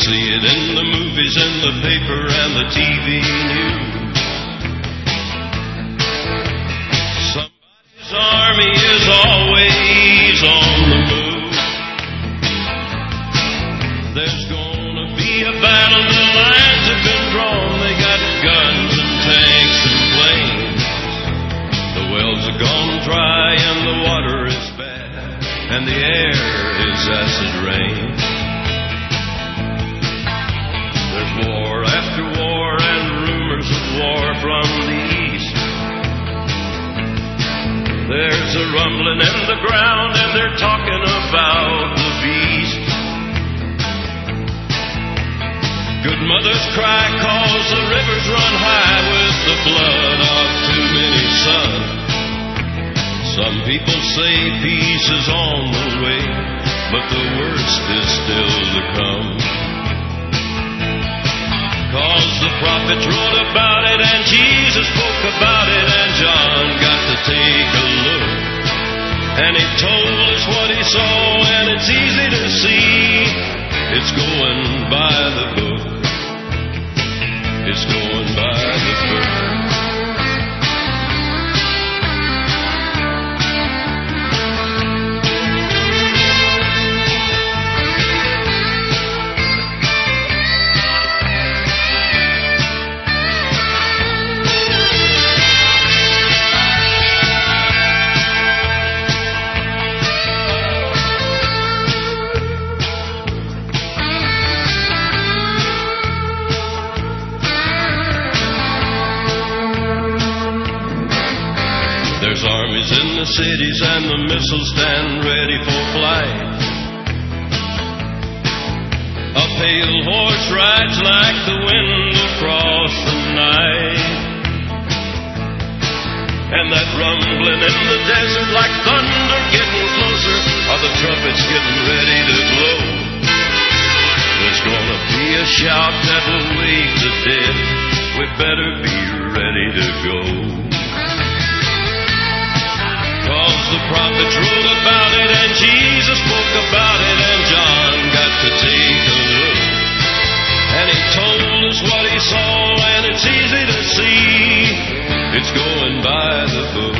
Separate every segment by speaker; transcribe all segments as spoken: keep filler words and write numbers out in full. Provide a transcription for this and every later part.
Speaker 1: see it in the movies, in the paper, and the T V news. Somebody's army is always on the move. There's gonna be a battle, the lines have been drawn. They got guns and tanks and planes. The wells are gone dry and the water is bad, and the air is acid rain. There's war after war and rumors of war from the east. There's a rumbling in the ground and they're talking about the beast. Good mothers cry cause the rivers run high with the blood of too many sons. Some people say peace is on the way, but the worst is still to come. Cause the prophets wrote about it and Jesus spoke about it, and John got to take a look. And he told us what he saw, and it's easy to see. It's going by the book. It's going by the book. There's armies in the cities and the missiles stand ready for flight. A pale horse rides like the wind across the night. And that rumbling in the desert like thunder getting closer, are the trumpets getting ready to blow. There's gonna be a shout that will wake the dead. We better be ready to go. Cause the prophets wrote about it and Jesus spoke about it, and John got to take a look. And he told us what he saw, and it's easy to see. It's going by the book.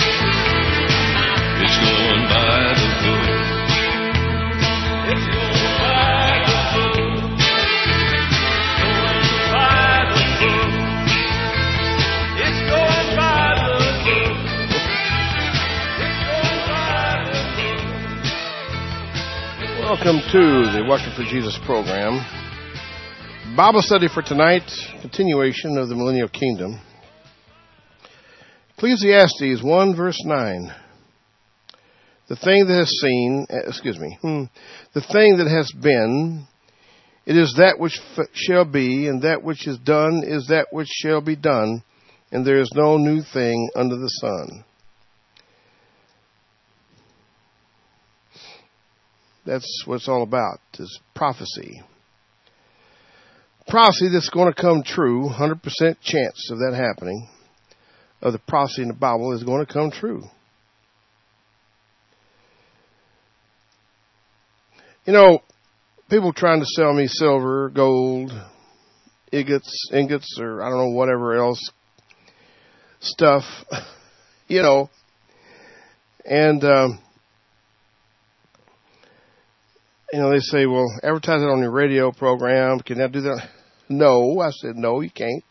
Speaker 1: It's going by the book. It's going by the book. Going by the book. It's going by the book.
Speaker 2: Welcome to the Walking for Jesus program. Bible study for tonight, continuation of the Millennial Kingdom. Ecclesiastes one verse nine. The thing that has seen, excuse me, hmm, the thing that has been, it is that which f- shall be, and that which is done is that which shall be done, and there is no new thing under the sun. That's what it's all about, is prophecy. Prophecy that's going to come true, one hundred percent chance of that happening, of the prophecy in the Bible is going to come true. You know, people trying to sell me silver, gold, ingots, ingots, or I don't know, whatever else stuff, you know, and, um, you know, they say, well, advertise it on your radio program. Can I do that? No. I said, no, you can't.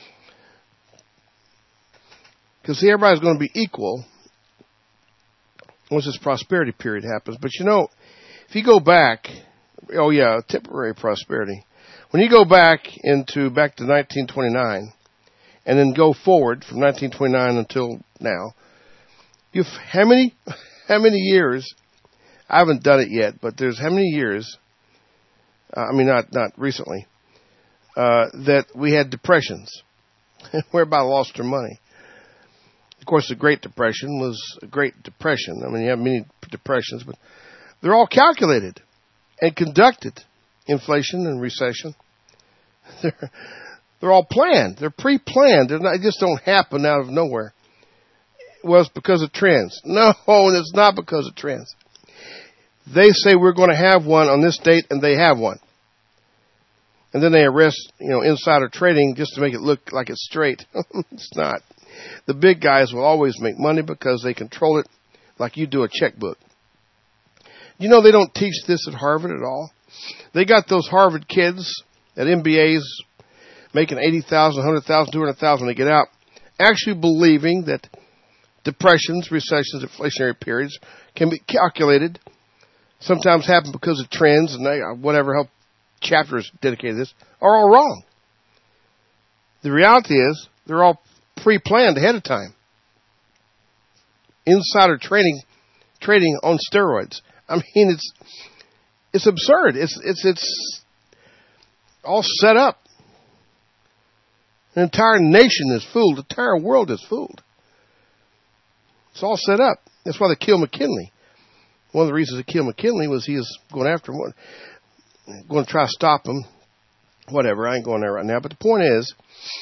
Speaker 2: Because, see, everybody's going to be equal once this prosperity period happens. But, you know, if you go back, oh, yeah, temporary prosperity. When you go back into, back to nineteen twenty-nine, and then go forward from nineteen twenty-nine until now, you've, how many, how many years... I haven't done it yet, but there's how many years, uh, I mean, not not recently, uh, that we had depressions. Whereby lost our money. Of course, the Great Depression was a Great Depression. I mean, you have many depressions, but they're all calculated and conducted. Inflation and recession. They're, they're all planned. They're pre-planned. They're not, they just don't happen out of nowhere. Well, it's because of trends. No, it's not because of trends. They say we're going to have one on this date, and they have one. And then they arrest, you know, insider trading just to make it look like it's straight. It's not. The big guys will always make money because they control it like you do a checkbook. You know they don't teach this at Harvard at all. They got those Harvard kids at M B As making eighty thousand dollars, one hundred thousand dollars, two hundred thousand dollars when they get out, actually believing that depressions, recessions, inflationary periods can be calculated, sometimes happen because of trends and they, whatever help chapters dedicated to this, are all wrong. The reality is they're all pre-planned ahead of time. Insider trading, trading on steroids. I mean, it's it's absurd. It's it's it's all set up. An entire nation is fooled. The entire world is fooled. It's all set up. That's why they killed McKinley. One of the reasons they killed McKinley was he was going after him, going to try to stop him. Whatever, I ain't going there right now. But the point is,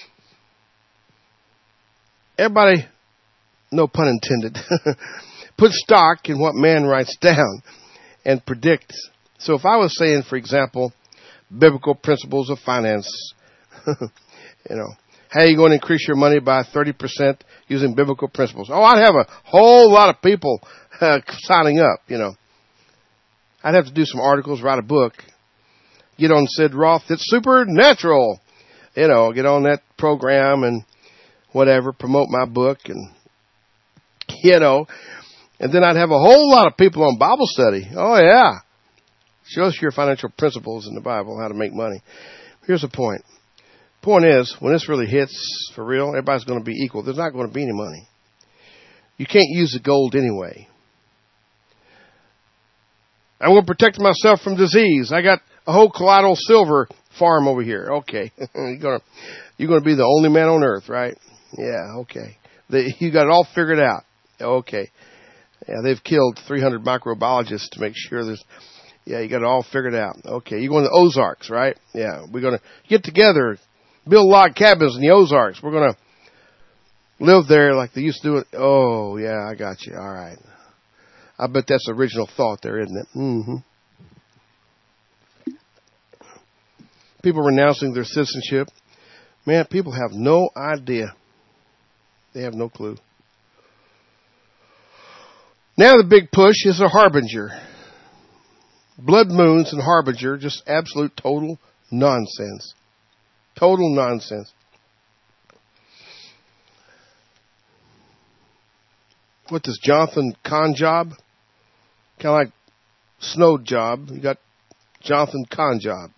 Speaker 2: everybody, no pun intended, put stock in what man writes down and predicts. So if I was saying, for example, biblical principles of finance, you know, how are you going to increase your money by thirty percent using biblical principles? Oh, I'd have a whole lot of people uh, signing up, you know. I'd have to do some articles, write a book, get on Sid Roth. It's supernatural. You know, get on that program and whatever, promote my book and, you know, and then I'd have a whole lot of people on Bible study. Oh, yeah. Show us your financial principles in the Bible, how to make money. Here's the point. Point is, when this really hits for real, everybody's going to be equal. There's not going to be any money. You can't use the gold anyway. I'm going to protect myself from disease. I got a whole colloidal silver farm over here. Okay. you're going to, you're going to be the only man on earth, right? Yeah, okay. They, you got it all figured out. Okay. Yeah, they've killed three hundred microbiologists to make sure there's, yeah, you got it all figured out. Okay. You're going to the Ozarks, right? Yeah. We're going to get together, build log cabins in the Ozarks. We're going to live there like they used to do it. Oh, yeah, I got you. All right. I bet that's the original thought there, isn't it? Mm-hmm. People renouncing their citizenship. Man, people have no idea. They have no clue. Now the big push is a harbinger. Blood moons and harbinger, just absolute total nonsense. Total nonsense. What this Jonathan Kahn job? Kind of like Snow job. You got Jonathan Kahn job.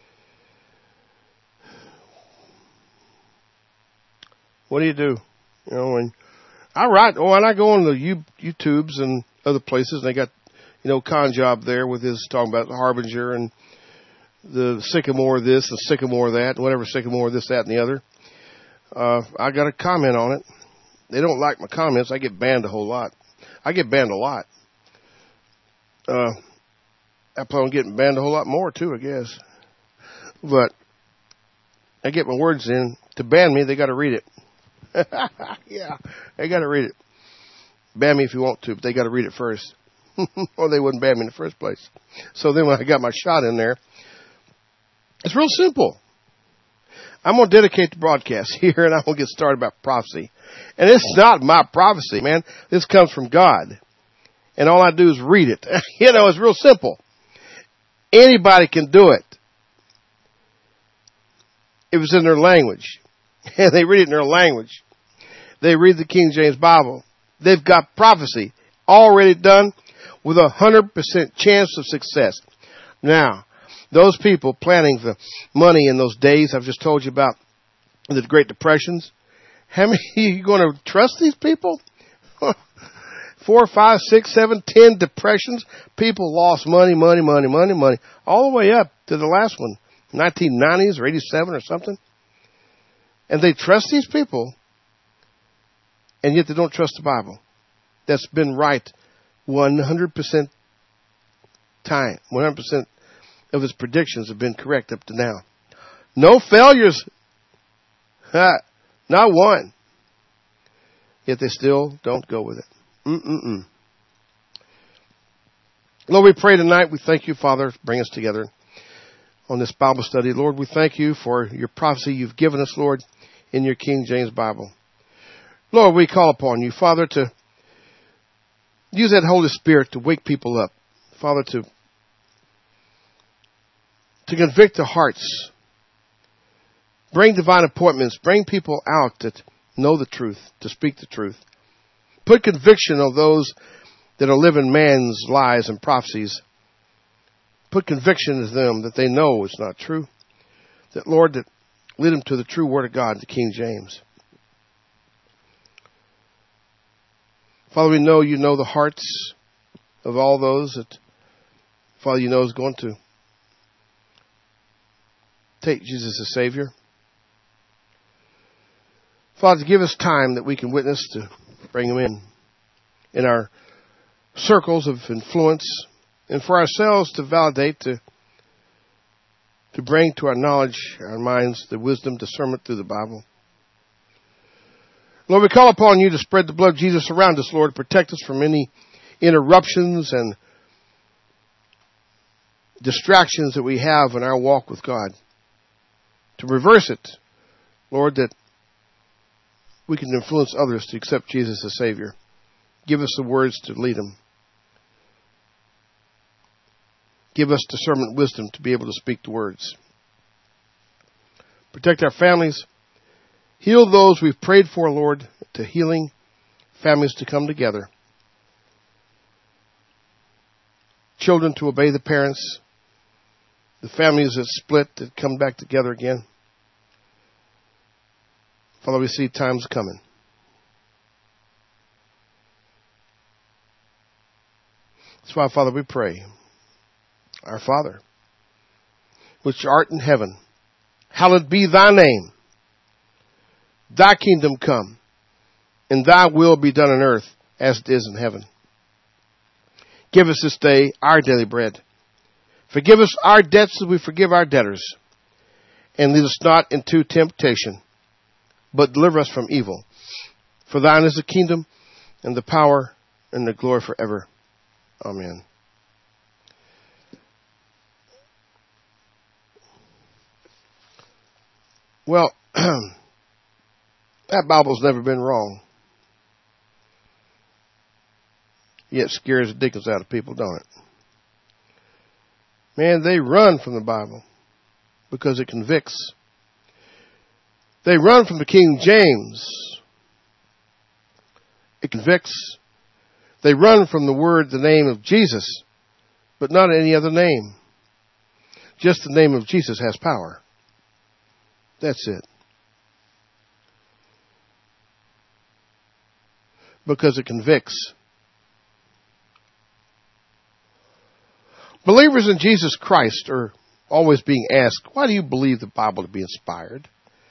Speaker 2: What do you do? You know, when I write, oh, and I go on the YouTubes and other places, and they got, you know, Kahn job there with his talking about the harbinger and the sycamore this and sycamore that, and whatever sycamore this, that, and the other. Uh, I got a comment on it. They don't like my comments. I get banned a whole lot. I get banned a lot. Uh, I plan on getting banned a whole lot more too, I guess. But I get my words in. To ban me, they got to read it. Yeah, they got to read it. Ban me if you want to, but they got to read it first. Or they wouldn't ban me in the first place. So then when I got my shot in there, it's real simple. I'm going to dedicate the broadcast here, and I'm going to get started about prophecy. And it's not my prophecy, man. This comes from God. And all I do is read it. You know, it's real simple. Anybody can do it. If it's in their language. And they read it in their language. They read the King James Bible. They've got prophecy already done with a one hundred percent chance of success. Now, those people planning the money in those days I've just told you about, the Great Depressions, how many are you going to trust these people? Four, five, six, seven, ten depressions. People lost money, money, money, money, money, all the way up to the last one, nineteen nineties or eighty-seven or something. And they trust these people, and yet they don't trust the Bible. That's been right one hundred percent time. one hundred percent of its predictions have been correct up to now. No failures. Ha, not one. Yet they still don't go with it. Mm-mm-mm. Lord, we pray tonight. We thank you, Father, bring us together. on this Bible study. Lord, we thank you for your prophecy you've given us, Lord, in your King James Bible. Lord, we call upon you, Father, to use that Holy Spirit to wake people up. Father, to, to convict the hearts. Bring divine appointments. Bring people out that know the truth, to speak the truth. Put conviction on those that are living man's lies and prophecies. Put conviction to them that they know it's not true. That, Lord, that lead them to the true Word of God, the King James. Father, we know you know the hearts of all those that, Father, you know is going to take Jesus as Savior. Father, give us time that we can witness to bring them in, in our circles of influence, and for ourselves to validate, to, to bring to our knowledge, our minds, the wisdom, discernment through the Bible. Lord, we call upon you to spread the blood of Jesus around us, Lord, to protect us from any interruptions and distractions that we have in our walk with God. To reverse it, Lord, that we can influence others to accept Jesus as Savior. Give us the words to lead them. Give us discernment, wisdom to be able to speak the words. Protect our families. Heal those we've prayed for, Lord, to healing, families to come together. Children to obey the parents. The families that split, that come back together again. Father, we see times coming. That's why, Father, we pray. Our Father, which art in heaven, hallowed be thy name. Thy kingdom come, and thy will be done on earth as it is in heaven. Give us this day our daily bread. Forgive us our debts as we forgive our debtors. And lead us not into temptation, but deliver us from evil. For thine is the kingdom, and the power, and the glory forever. Amen. Well, that Bible's never been wrong. Yet scares the dickens out of people, don't it? Man, they run from the Bible because it convicts. They run from the King James. It convicts. They run from the word, the name of Jesus, but not any other name. Just the name of Jesus has power. That's it. Because it convicts. Believers in Jesus Christ are always being asked, why do you believe the Bible to be inspired?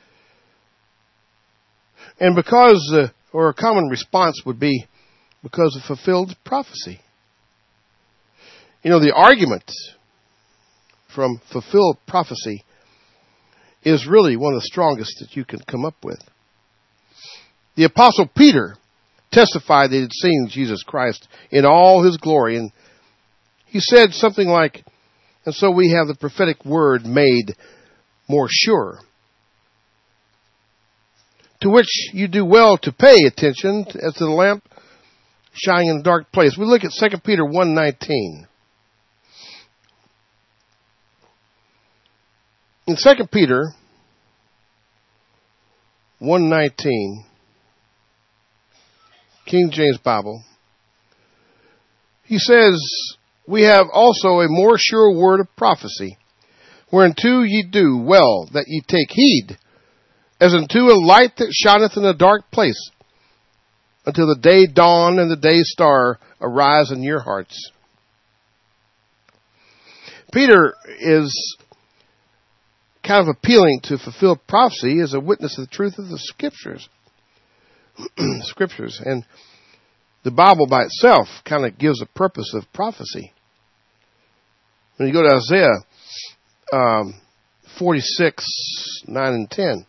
Speaker 2: And because, uh, or a common response would be, because of fulfilled prophecy. You know, the argument from fulfilled prophecy is really one of the strongest that you can come up with. The Apostle Peter testified that he had seen Jesus Christ in all his glory, and he said something like, and so we have the prophetic word made more sure, to which you do well to pay attention as to the lamp shining in a dark place. We look at Second Peter one nineteen. In Second Peter one nineteen, King James Bible, he says, we have also a more sure word of prophecy, whereunto ye do well that ye take heed, as unto a light that shineth in a dark place, until the day dawn and the day star arise in your hearts. Peter is kind of appealing to fulfilled prophecy as a witness of the truth of the Scriptures. Scriptures. And the Bible by itself kind of gives a purpose of prophecy. When you go to Isaiah um, forty-six, nine and ten.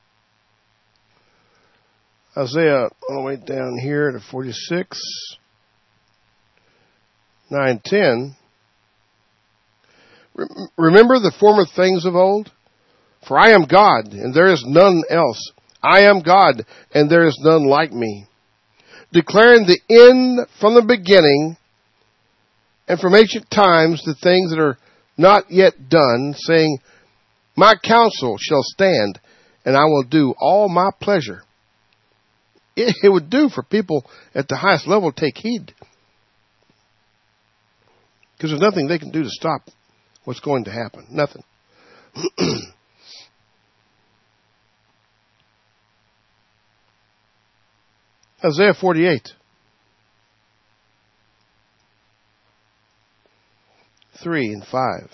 Speaker 2: Isaiah, all the way down here to forty-six. nine ten. Remember the former things of old? For I am God, and there is none else. I am God, and there is none like me. Declaring the end from the beginning, and from ancient times the things that are not yet done, saying, my counsel shall stand, and I will do all my pleasure. It, it would do for people at the highest level to take heed. Because there's nothing they can do to stop what's going to happen. Nothing. Isaiah forty-eight. three and five.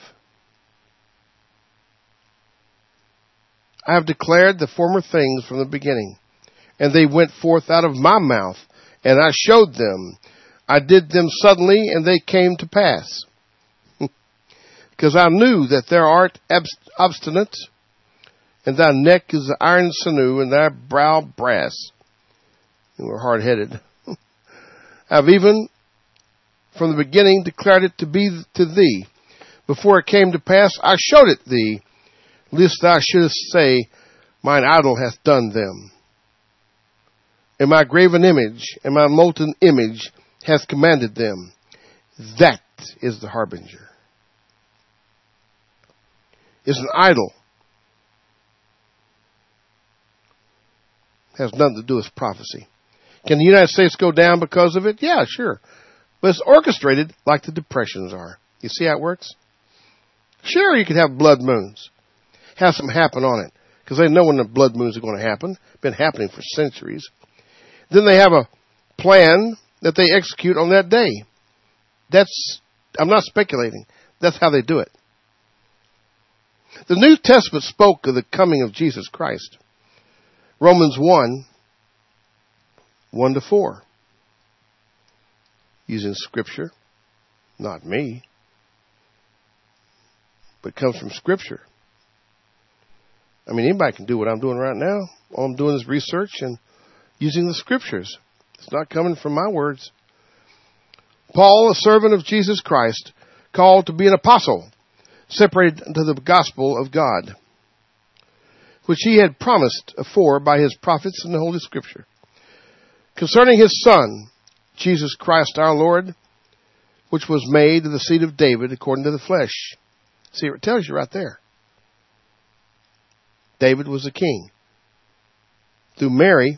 Speaker 2: I have declared the former things from the beginning, and they went forth out of my mouth, and I showed them. I did them suddenly, and they came to pass. Because I knew that thou art obstinate, and thy neck is iron sinew, and thy brow brass. You were hard-headed. I have even from the beginning declared it to be to thee. Before it came to pass, I showed it thee, lest thou shouldest say, mine idol hath done them. And my graven image and my molten image hath commanded them. That is the harbinger. It's an idol. Has nothing to do with prophecy. Can the United States go down because of it? Yeah, sure. But it's orchestrated like the depressions are. You see how it works? Sure, you could have blood moons. Have something happen on it. Because they know when the blood moons are going to happen. Been happening for centuries. Then they have a plan that they execute on that day. That's, I'm not speculating. That's how they do it. The New Testament spoke of the coming of Jesus Christ. Romans one, one to four. Using Scripture. Not me. But comes from Scripture. I mean, anybody can do what I'm doing right now. All I'm doing is research and using the Scriptures. It's not coming from my words. Paul, a servant of Jesus Christ, called to be an apostle, separated unto the gospel of God, which he had promised afore by his prophets in the Holy Scripture, concerning his Son, Jesus Christ our Lord, which was made of the seed of David according to the flesh. See, it tells you right there. David was a king. Through Mary,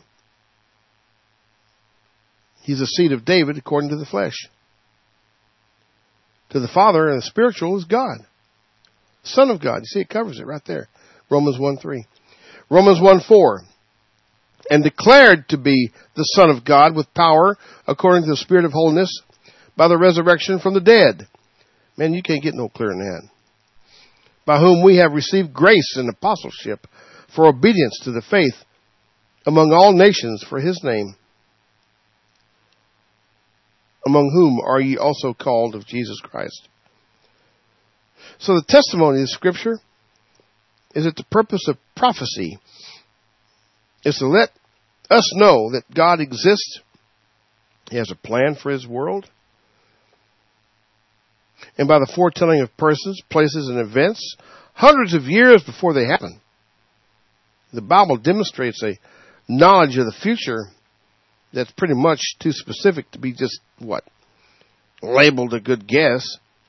Speaker 2: he's a seed of David according to the flesh. To the Father and the spiritual is God. Son of God. You see, it covers it right there. Romans one three. Romans one four. And declared to be the Son of God with power according to the Spirit of holiness by the resurrection from the dead. Man, you can't get no clearer than that. By whom we have received grace and apostleship for obedience to the faith among all nations for his name, among whom are ye also called of Jesus Christ. So the testimony of Scripture is that the purpose of prophecy is to let us know that God exists. He has a plan for his world. And by the foretelling of persons, places, and events, hundreds of years before they happen. The Bible demonstrates a knowledge of the future that's pretty much too specific to be just, what, labeled a good guess.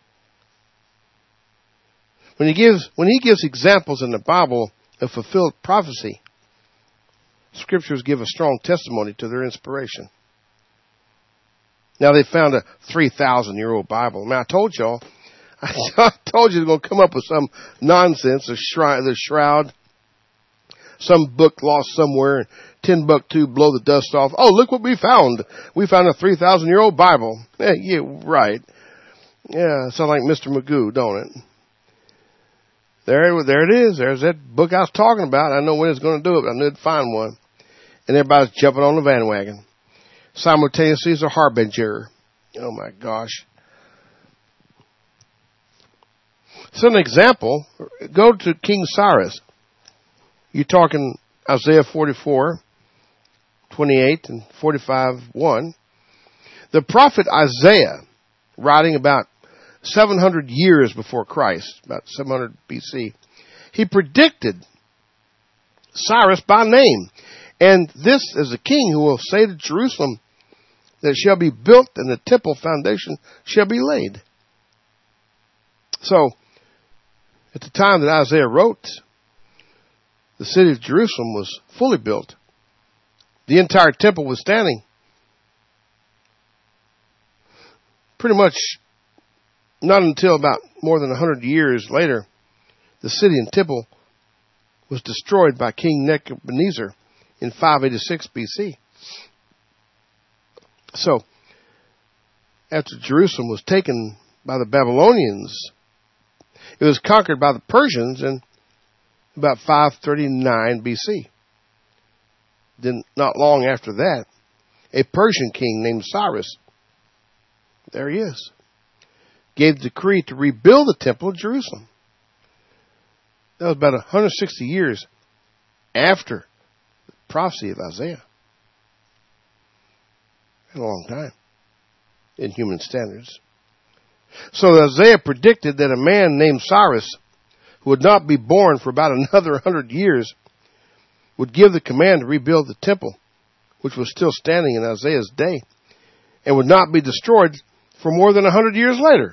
Speaker 2: When he gives, when he gives examples in the Bible of fulfilled prophecy, Scriptures give a strong testimony to their inspiration. Now they found a three thousand year old Bible. Now I told y'all, I told you they're going to come up with some nonsense, the shroud, the shroud, some book lost somewhere, Timbuktu blow the dust off. Oh, look what we found. We found a three thousand year old Bible. Yeah, yeah, right. Yeah, sounds like Mister Magoo, don't it? There, there it is. There's that book I was talking about. I know when it's going to do it, but I knew it'd find one. And everybody's jumping on the bandwagon. Simultaneously as a harbinger. Oh my gosh. So an example, go to King Cyrus. You're talking Isaiah forty-four, twenty-eight and forty-five, one. The prophet Isaiah writing about seven hundred years before Christ, about seven hundred B C, he predicted Cyrus by name. And this is the king who will say to Jerusalem that it shall be built and the temple foundation shall be laid. So, at the time that Isaiah wrote, the city of Jerusalem was fully built. The entire temple was standing. Pretty much not until about more than one hundred years later, the city and temple was destroyed by King Nebuchadnezzar in five eighty-six B C. So, after Jerusalem was taken by the Babylonians, it was conquered by the Persians in about five thirty-nine B C. Then, not long after that, a Persian king named Cyrus, there he is, gave the decree to rebuild the temple of Jerusalem. That was about one hundred sixty years after the prophecy of Isaiah. A long time in human standards. So Isaiah predicted that a man named Cyrus, who would not be born for about another one hundred years, would give the command to rebuild the temple, which was still standing in Isaiah's day, and would not be destroyed for more than one hundred years later.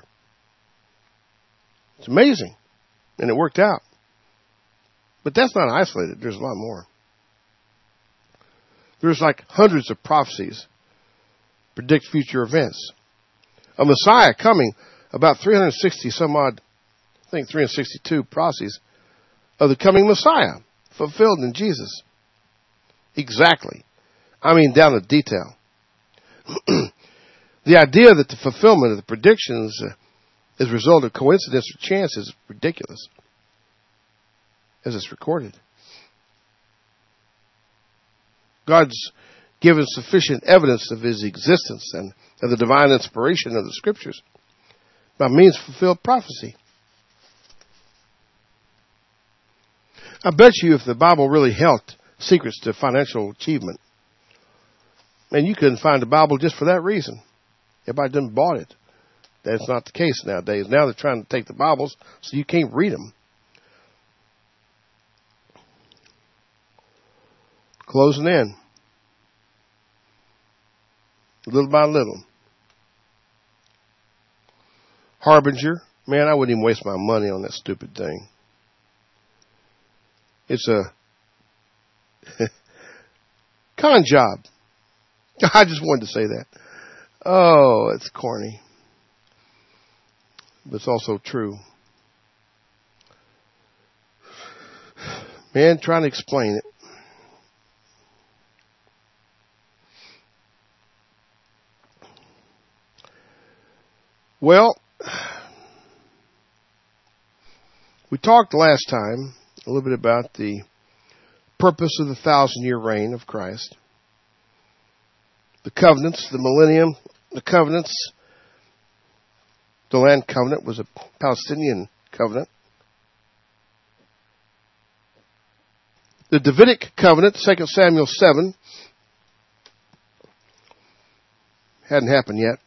Speaker 2: It's amazing. And it worked out. But that's not isolated. There's a lot more. There's like hundreds of prophecies predict future events. A Messiah coming, about three hundred sixty some odd, I think three hundred sixty-two prophecies of the coming Messiah fulfilled in Jesus. Exactly. I mean, down to detail. The idea that the fulfillment of the predictions uh, is a result of coincidence or chance is ridiculous, as it's recorded. God's given sufficient evidence of his existence and of the divine inspiration of the scriptures by means of fulfilled prophecy. I bet you if the Bible really held secrets to financial achievement, and you couldn't find the Bible just for that reason. Everybody done bought it. That's not the case nowadays. Now they're trying to take the Bibles so you can't read them. Closing in. Little by little. Harbinger. Man, I wouldn't even waste my money on that stupid thing. It's a con job. I just wanted to say that. Oh, it's corny. But it's also true. Man, trying to explain it. Well, we talked last time a little bit about the purpose of the thousand-year reign of Christ. The covenants, the millennium, the covenants. The land covenant was a Palestinian covenant. The Davidic covenant, Second Samuel seven, hadn't happened yet.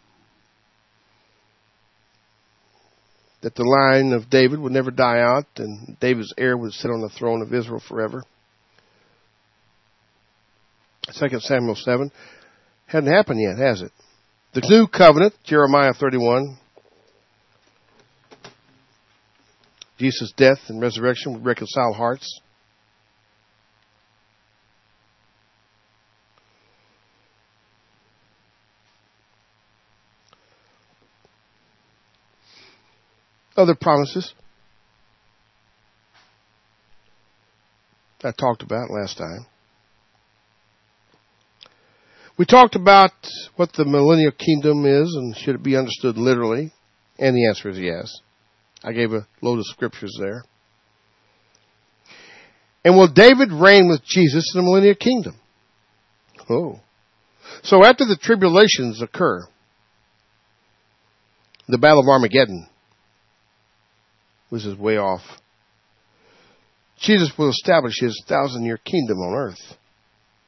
Speaker 2: That the line of David would never die out and David's heir would sit on the throne of Israel forever. Second Samuel seven. Hadn't happened yet, has it? The new covenant, Jeremiah thirty-one. Jesus' death and resurrection would reconcile hearts. Other promises I talked about last time. We talked about what the millennial kingdom is and should it be understood literally, and the answer is yes. I gave a load of scriptures there. And will David reign with Jesus in the millennial kingdom? Oh. So after the tribulations occur, the Battle of Armageddon, which is way off, Jesus will establish his thousand-year kingdom on earth.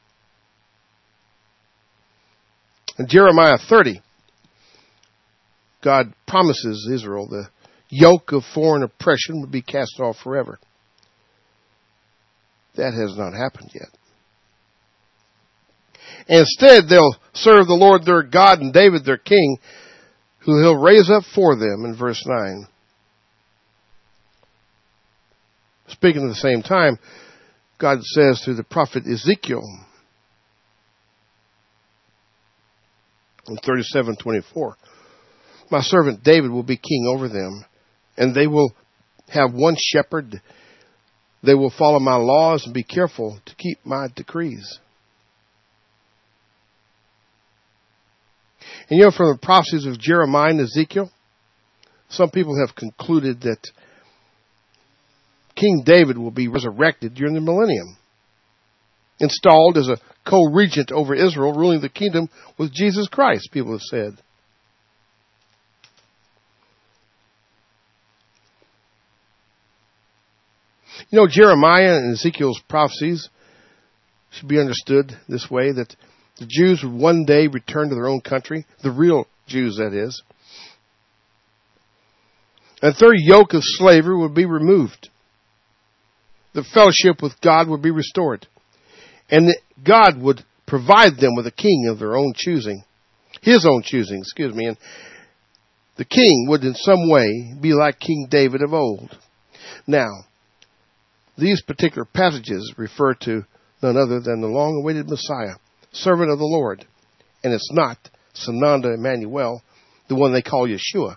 Speaker 2: In Jeremiah thirty, God promises Israel the yoke of foreign oppression would be cast off forever. That has not happened yet. Instead, they'll serve the Lord their God and David their king, who he'll raise up for them in verse nine. Speaking at the same time, God says through the prophet Ezekiel in thirty-seven twenty-four, my servant David will be king over them, and they will have one shepherd. They will follow my laws and be careful to keep my decrees. And you know, from the prophecies of Jeremiah and Ezekiel, some people have concluded that King David will be resurrected during the millennium, installed as a co-regent over Israel, ruling the kingdom with Jesus Christ, people have said. You know, Jeremiah and Ezekiel's prophecies should be understood this way, that the Jews would one day return to their own country, the real Jews, that is. And their yoke of slavery would be removed. The fellowship with God would be restored. And God would provide them with a king of their own choosing. His own choosing, excuse me. And the king would in some way be like King David of old. Now, these particular passages refer to none other than the long-awaited Messiah, servant of the Lord. And it's not Sananda Emmanuel, the one they call Yeshua.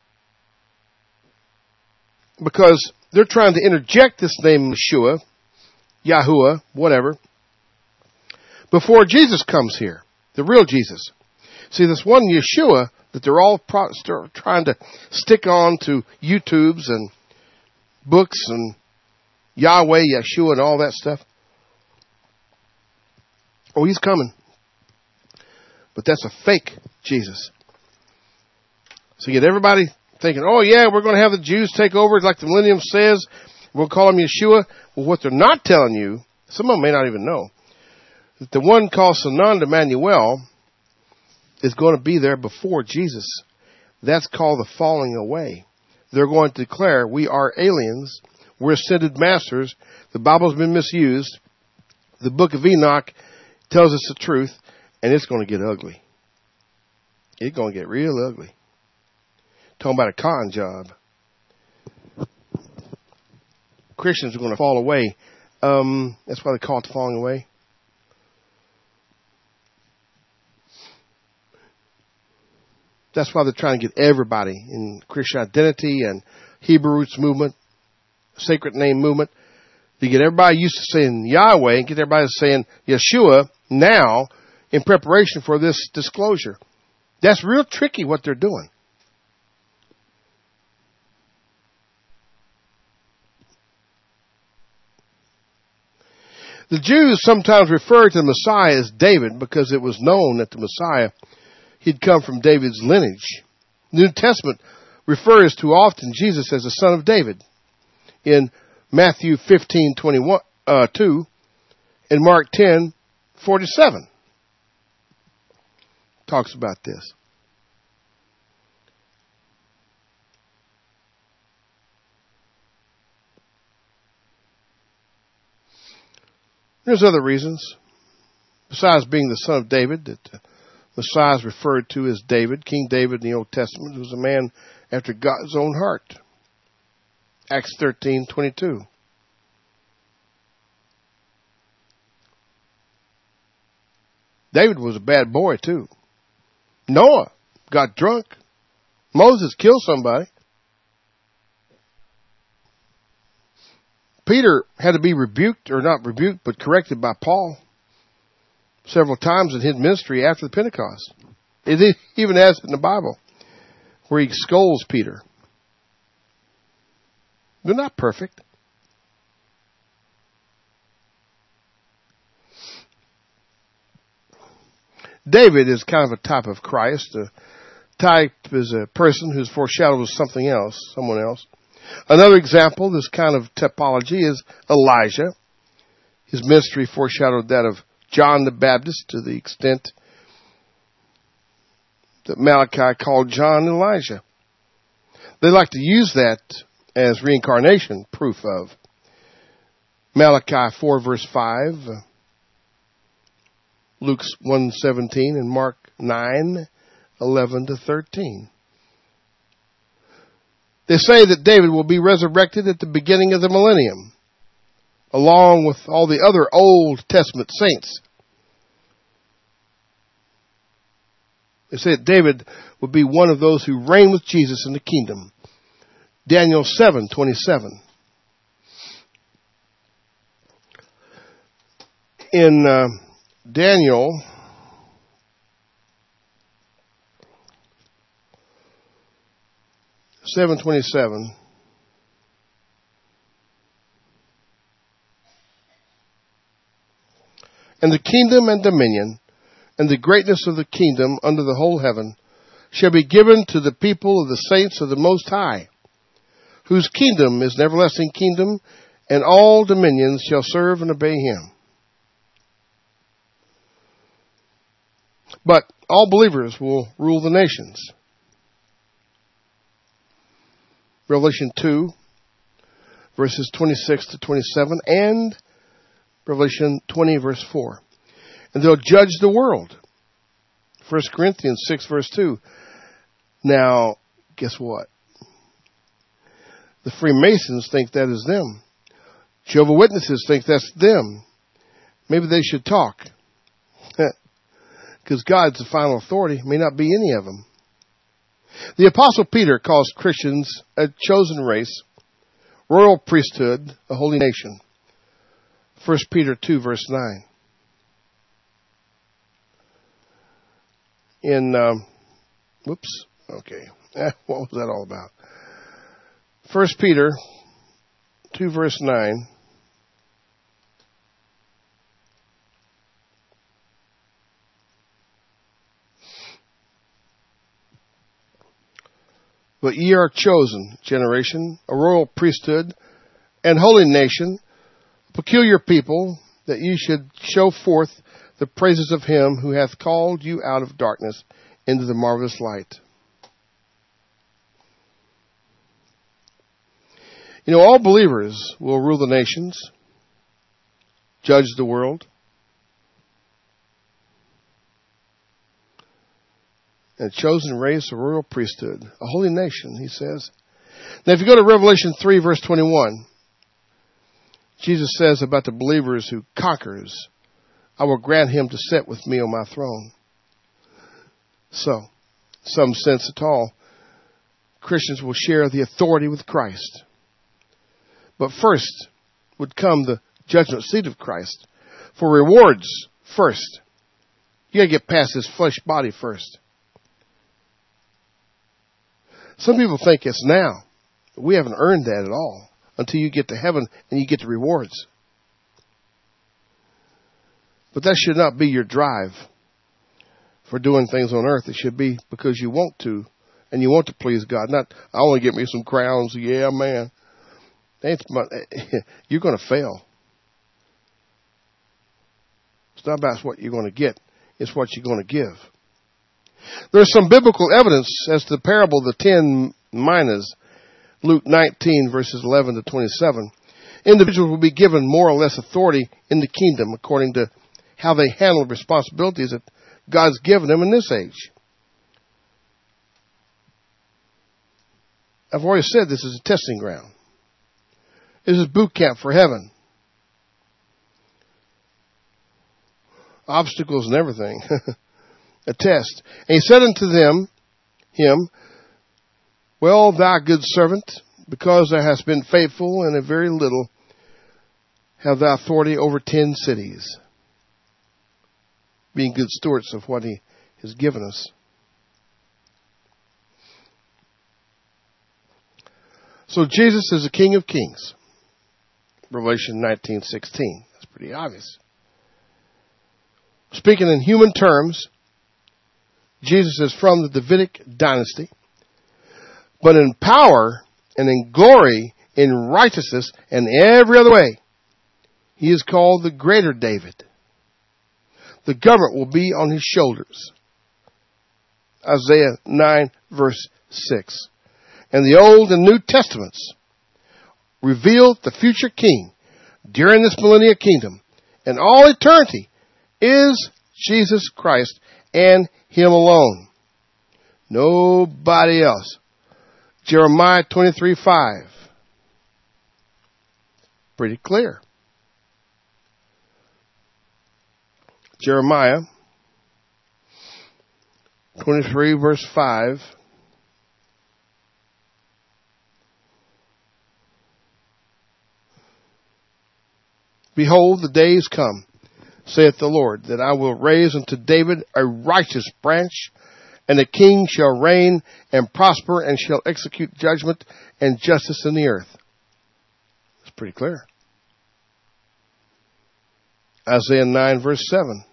Speaker 2: Because they're trying to interject this name Yeshua, Yahuwah, whatever, before Jesus comes here, the real Jesus. See, this one Yeshua that they're all pro- trying to stick on to YouTubes and books and Yahweh, Yeshua, and all that stuff. Oh, he's coming. But that's a fake Jesus. So you get everybody thinking, oh yeah, we're going to have the Jews take over like the millennium says. We'll call him Yeshua. Well, what they're not telling you, some of them may not even know, that the one called Sananda Emmanuel is going to be there before Jesus. That's called the falling away. They're going to declare, we are aliens. We're ascended masters. The Bible's been misused. The book of Enoch tells us the truth, and it's going to get ugly. It's going to get real ugly. Talking about a con job. Christians are going to fall away. Um, that's why they call it the falling away. That's why they're trying to get everybody in Christian identity and Hebrew roots movement, sacred name movement, to get everybody used to saying Yahweh and get everybody saying Yeshua now in preparation for this disclosure. That's real tricky what they're doing. The Jews sometimes refer to the Messiah as David because it was known that the Messiah, he'd come from David's lineage. The New Testament refers too often Jesus as the son of David. In Matthew fifteen twenty-one, uh, two and Mark ten forty-seven talks about this. There's other reasons, besides being the son of David, that uh, Messiah is referred to as David, King David in the Old Testament, who was a man after God's own heart. Acts thirteen twenty-two. David was a bad boy too. Noah got drunk. Moses killed somebody. Peter had to be rebuked, or not rebuked, but corrected by Paul several times in his ministry after the Pentecost. It even has it in the Bible where he scolds Peter. They're not perfect. David is kind of a type of Christ. A type is a person who's foreshadowed with something else, someone else. Another example, this kind of typology, is Elijah. His ministry foreshadowed that of John the Baptist to the extent that Malachi called John Elijah. They like to use that as reincarnation proof of. Malachi four verse five, Luke one seventeen, and Mark nine eleven to thirteen. They say that David will be resurrected at the beginning of the millennium, along with all the other Old Testament saints. They say that David would be one of those who reign with Jesus in the kingdom. Daniel seven twenty-seven. In uh, Daniel seven twenty-seven, and the kingdom and dominion and the greatness of the kingdom under the whole heaven shall be given to the people of the saints of the Most High, whose kingdom is an everlasting kingdom, and all dominions shall serve and obey him. But all believers will rule the nations. Revelation two, verses twenty-six to twenty-seven, and Revelation twenty, verse four. And they'll judge the world. First Corinthians six, verse two. Now, guess what? The Freemasons think that is them. Jehovah's Witnesses think that's them. Maybe they should talk. Because God's the final authority. May not be any of them. The Apostle Peter calls Christians a chosen race, royal priesthood, a holy nation. First Peter two, verse nine. In, um, whoops, okay. What was that all about? First Peter two, verse nine. But ye are a chosen generation, a royal priesthood, and holy nation, a peculiar people, that ye should show forth the praises of him who hath called you out of darkness into the marvelous light. You know, all believers will rule the nations, judge the world, and chosen race, a royal priesthood, a holy nation, he says. Now, if you go to Revelation three, verse twenty-one, Jesus says about the believers who conquers, I will grant him to sit with me on my throne. So, some sense at all, Christians will share the authority with Christ. But first would come the judgment seat of Christ. For rewards first. You got to get past this flesh body first. Some people think it's now. We haven't earned that at all until you get to heaven and you get the rewards. But that should not be your drive for doing things on earth. It should be because you want to, and you want to please God. Not, I want to get me some crowns. Yeah, man. You're going to fail. It's not about what you're going to get. It's what you're going to give. There's some biblical evidence as to the parable of the ten minas, Luke nineteen, verses eleven to twenty-seven. Individuals will be given more or less authority in the kingdom according to how they handle responsibilities that God's given them in this age. I've already said this is a testing ground. This is boot camp for heaven. Obstacles and everything. A test. And he said unto them, him, well, thou good servant, because thou hast been faithful in a very little, have thou authority over ten cities. Being good stewards of what he has given us. So Jesus is the King of Kings. Revelation nineteen sixteen. That's pretty obvious. Speaking in human terms, Jesus is from the Davidic dynasty, but in power and in glory, in righteousness, and every other way, he is called the greater David. The government will be on his shoulders. Isaiah nine, verse six. And the Old and New Testaments reveal the future king during this millennial kingdom and all eternity is Jesus Christ and Him alone. Nobody else. Jeremiah twenty-three, five. Pretty clear. Jeremiah twenty-three, verse five. Behold, the days come, saith the Lord, that I will raise unto David a righteous branch, and the king shall reign and prosper and shall execute judgment and justice in the earth. It's pretty clear. Isaiah nine, verse seven.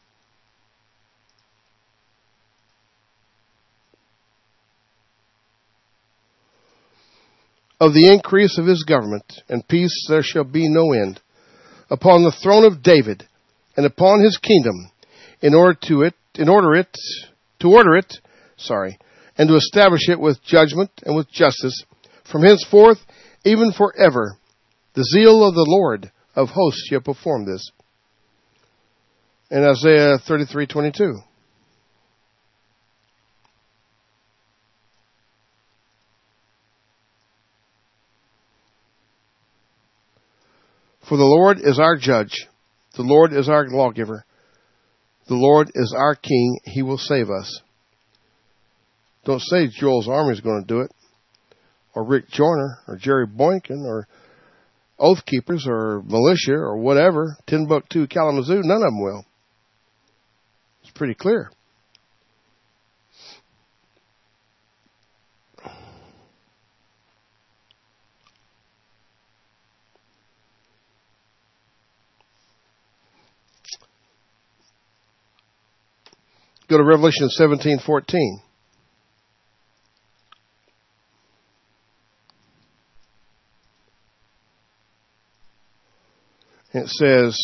Speaker 2: Of the increase of his government and peace there shall be no end, upon the throne of David and upon his kingdom, in order to it, in order it, to order it, sorry, and to establish it with judgment and with justice, from henceforth, even forever. The zeal of the Lord of hosts shall perform this. In Isaiah thirty-three, twenty-two. For the Lord is our judge. The Lord is our lawgiver. The Lord is our king. He will save us. Don't say Joel's Army is going to do it, or Rick Joyner, or Jerry Boykin, or Oath Keepers, or Militia, or whatever, Timbuktu, Kalamazoo. None of them will. It's pretty clear. Go to Revelation seventeen, fourteen. It says,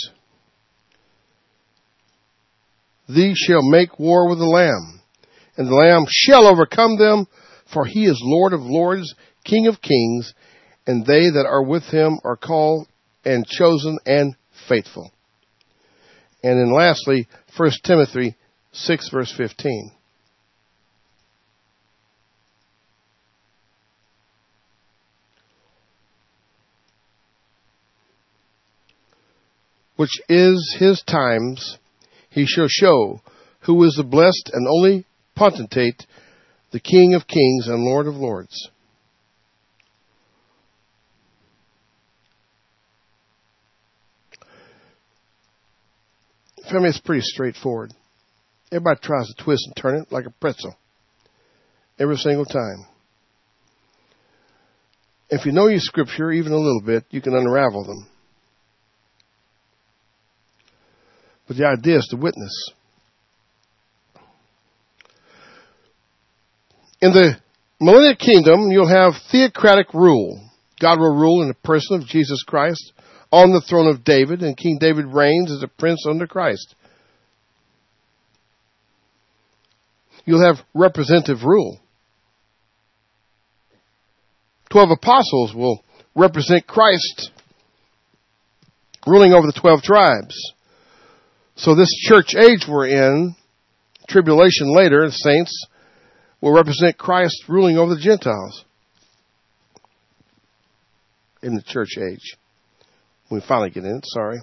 Speaker 2: These shall make war with the Lamb, and the Lamb shall overcome them, for he is Lord of lords, King of kings, and they that are with him are called and chosen and faithful. And then lastly, First Timothy six, verse fifteen. Which is his times, he shall show who is the blessed and only potentate, the King of kings and Lord of lords. Family, it's pretty straightforward. Everybody tries to twist and turn it like a pretzel. Every single time. If you know your scripture even a little bit, you can unravel them. But the idea is to witness. In the millennial kingdom, you'll have theocratic rule. God will rule in the person of Jesus Christ on the throne of David, and King David reigns as a prince under Christ. You'll have representative rule. Twelve apostles will represent Christ ruling over the twelve tribes. So this church age we're in, tribulation later, the saints will represent Christ ruling over the Gentiles in the church age. When we finally get in it, sorry.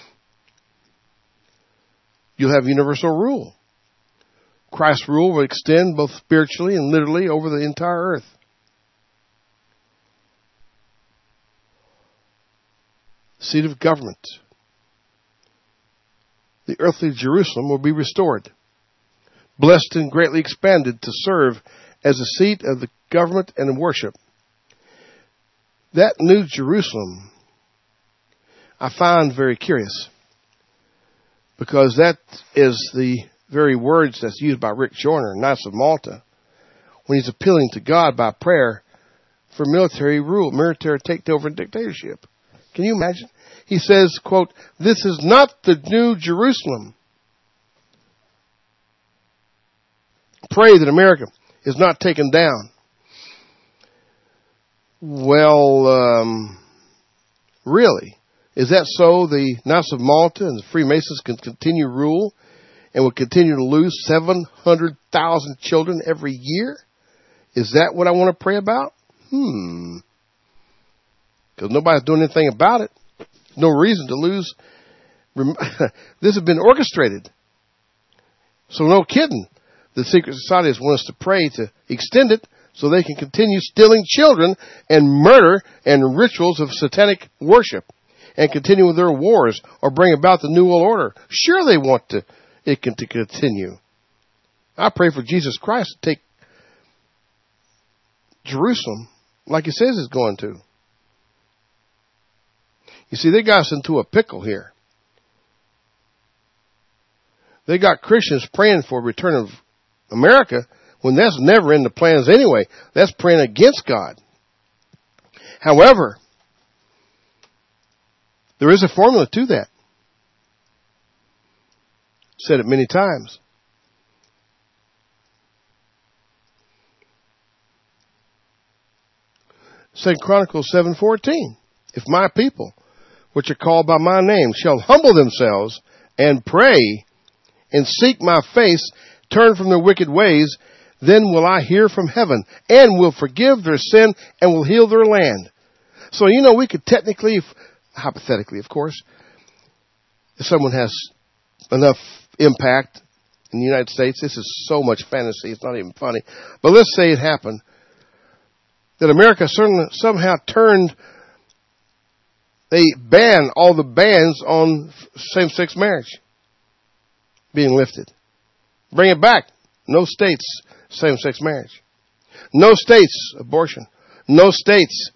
Speaker 2: You'll have universal rule. Christ's rule will extend both spiritually and literally over the entire earth. Seat of government. The earthly Jerusalem will be restored, blessed and greatly expanded to serve as a seat of the government and worship. That new Jerusalem I find very curious, because that is the very words that's used by Rick Joyner, Knights of Malta, when he's appealing to God by prayer for military rule, military takeover and dictatorship. Can you imagine? He says, quote, "This is not the new Jerusalem." pray that America is not taken down. Well, um, really? Is that so? The Knights of Malta and the Freemasons can continue rule and will continue to lose seven hundred thousand children every year? Is that what I want to pray about? Hmm. Because nobody's doing anything about it. No reason to lose. This has been orchestrated. So no kidding. The secret societies want us to pray to extend it so they can continue stealing children and murder and rituals of satanic worship and continue with their wars or bring about the New World Order. Sure they want to, it can to continue. I pray for Jesus Christ to take Jerusalem like he says he's going to. You see, they got us into a pickle here. They got Christians praying for a return of America when that's never in the plans anyway. That's praying against God. However, there is a formula to that. Said it many times. Second Chronicles seven fourteen. If my people, which are called by my name, shall humble themselves and pray and seek my face, turn from their wicked ways, then will I hear from heaven and will forgive their sin and will heal their land. So, you know, we could technically, hypothetically, of course, if someone has enough impact in the United States, this is so much fantasy, it's not even funny, but let's say it happened, that America certainly somehow turned, they ban all the bans on same-sex marriage being lifted. Bring it back. No states, same-sex marriage. No states, abortion. No states,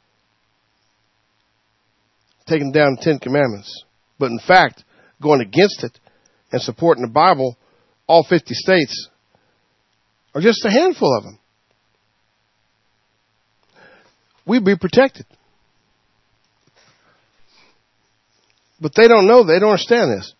Speaker 2: taking down the Ten Commandments. But in fact, going against it and supporting the Bible, all fifty states are just a handful of them. We'd be protected. But they don't know, they don't understand this.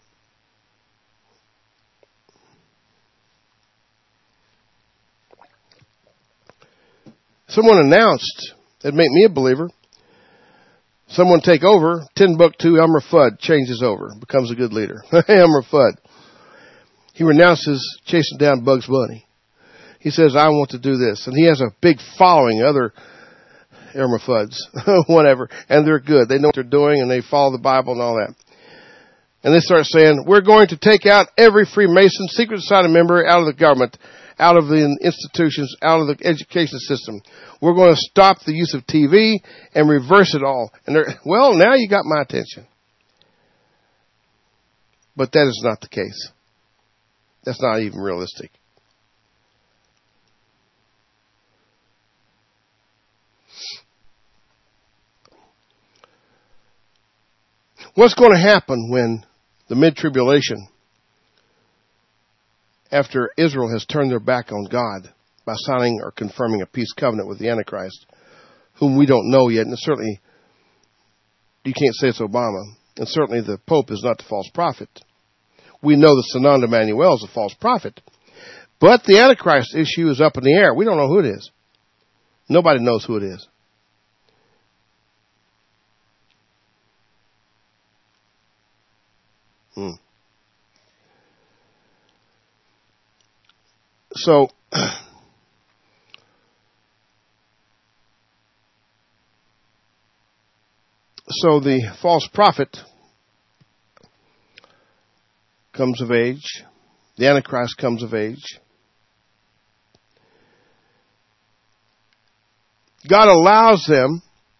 Speaker 2: Someone announced, it'd make me a believer, someone take over, Timbuktu Elmer Fudd changes over, becomes a good leader. Elmer Fudd. He renounces chasing down Bugs Bunny. He says, I want to do this. And he has a big following, other Elmer Fudds, whatever, and they're good. They know what they're doing, and they follow the Bible and all that. And they start saying, we're going to take out every Freemason, secret society member out of the government, out of the institutions, out of the education system. We're going to stop the use of T V and reverse it all. And they're, well, now you got my attention. But that is not the case. That's not even realistic. What's going to happen when the mid-tribulation, after Israel has turned their back on God by signing or confirming a peace covenant with the Antichrist, whom we don't know yet, and certainly you can't say it's Obama, and certainly the Pope is not the false prophet. We know that Sananda Manuel is a false prophet. But the Antichrist issue is up in the air. We don't know who it is. Nobody knows who it is. Hmm. So, so the false prophet comes of age. The Antichrist comes of age. God allows them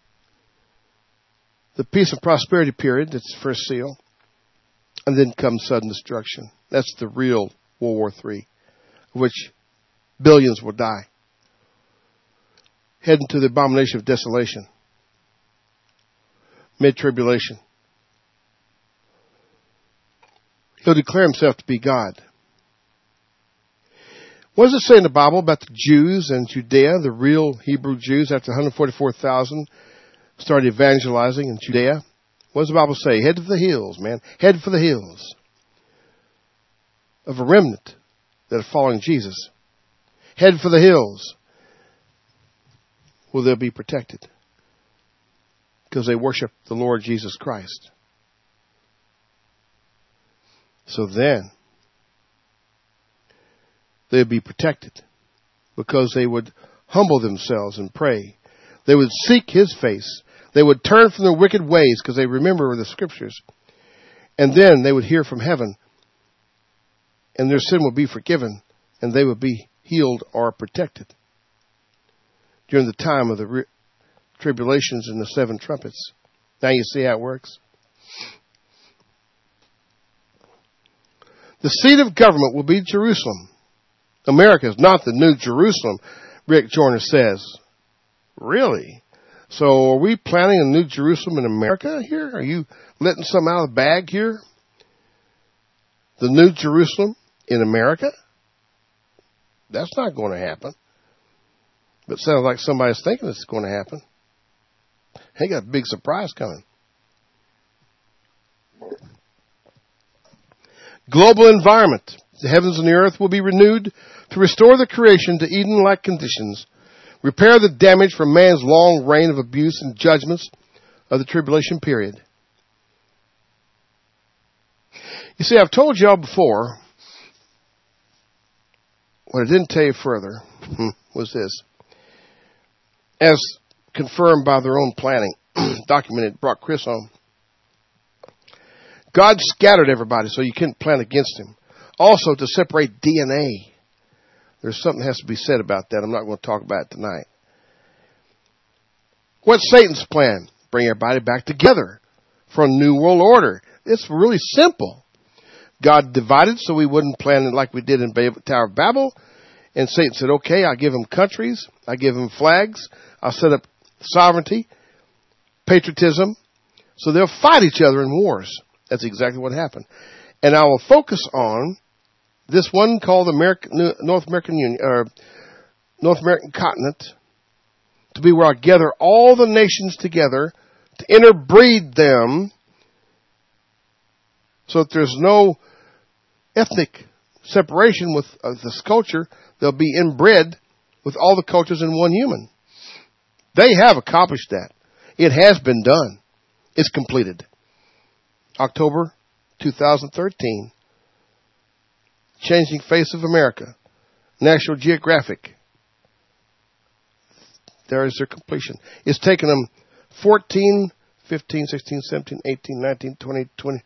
Speaker 2: the peace and prosperity period, that's the first seal, and then comes sudden destruction. That's the real World War Three, of which billions will die, heading to the abomination of desolation, mid-tribulation. He'll declare himself to be God. What does it say in the Bible about the Jews and Judea, the real Hebrew Jews, after one hundred forty-four thousand started evangelizing in Judea? What does the Bible say? Head for the hills, man. Head for the hills of a remnant that are following Jesus, head for the hills, will they be protected? Because they worship the Lord Jesus Christ. So then, they'd be protected because they would humble themselves and pray. They would seek His face. They would turn from their wicked ways because they remember the Scriptures. And then they would hear from heaven, and their sin would be forgiven, and they would be healed or protected during the time of the re- tribulations and the seven trumpets. Now you see how it works. The seat of government will be Jerusalem. America is not the new Jerusalem, Rick Joyner says. Really? So are we planning a new Jerusalem in America here? Are you letting something out of the bag here? The new Jerusalem in America? That's not going to happen. But it sounds like somebody's thinking it's going to happen. They got a big surprise coming. Global environment. The heavens and the earth will be renewed to restore the creation to Eden-like conditions, repair the damage from man's long reign of abuse and judgments of the tribulation period. You see, I've told y'all before, what I didn't tell you further was this. As confirmed by their own planning, documented, brought Chris home. God scattered everybody so you couldn't plan against Him. Also to separate D N A. There's something that has to be said about that. I'm not going to talk about it tonight. What's Satan's plan? Bring everybody back together for a new world order. It's really simple. God divided so we wouldn't plan it like we did in the Tower of Babel. And Satan said, okay, I'll give them countries. I'll give them flags. I'll set up sovereignty, patriotism. So they'll fight each other in wars. That's exactly what happened. And I will focus on this one called the American, North American Union, or North American continent, to be where I gather all the nations together to interbreed them so that there's no ethnic separation with uh, this culture. They'll be inbred with all the cultures in one human. They have accomplished that. It has been done. It's completed. October twenty thirteen. Changing Face of America. National Geographic. There is their completion. It's taken them fourteen, fifteen, sixteen, seventeen, eighteen, nineteen, twenty, twenty,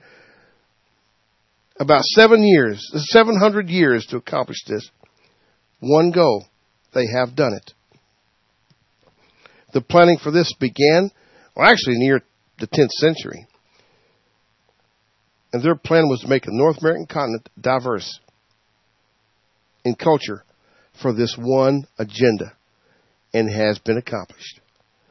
Speaker 2: about seven years, seven hundred years to accomplish this. One go. They have done it. The planning for this began, well, actually near the tenth century. And their plan was to make the North American continent diverse in culture for this one agenda, and has been accomplished.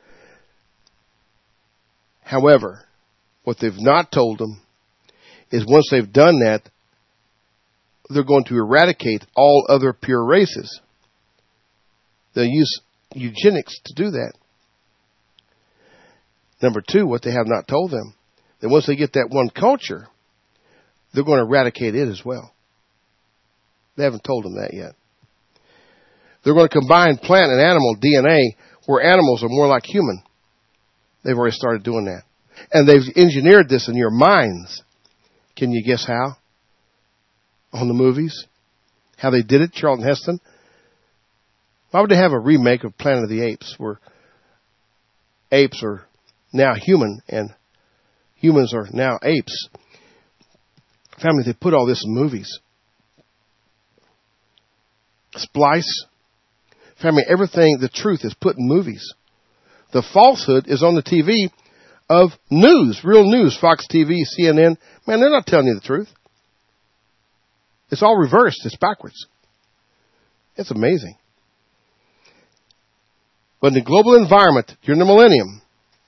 Speaker 2: However, what they've not told them is once they've done that, they're going to eradicate all other pure races. They'll use eugenics to do that. Number two, what they have not told them, that once they get that one culture, they're going to eradicate it as well. They haven't told them that yet. They're going to combine plant and animal D N A where animals are more like human. They've already started doing that. And they've engineered this in your minds. Can you guess how? On the movies? How they did it, Charlton Heston? Why would they have a remake of Planet of the Apes where apes are now human and humans are now apes? Family, they put all this in movies. Splice. Family, everything, the truth is put in movies. The falsehood is on the T V of news, real news, Fox T V, C N N. Man, they're not telling you the truth. It's all reversed. It's backwards. It's amazing. But in the global environment, during the millennium,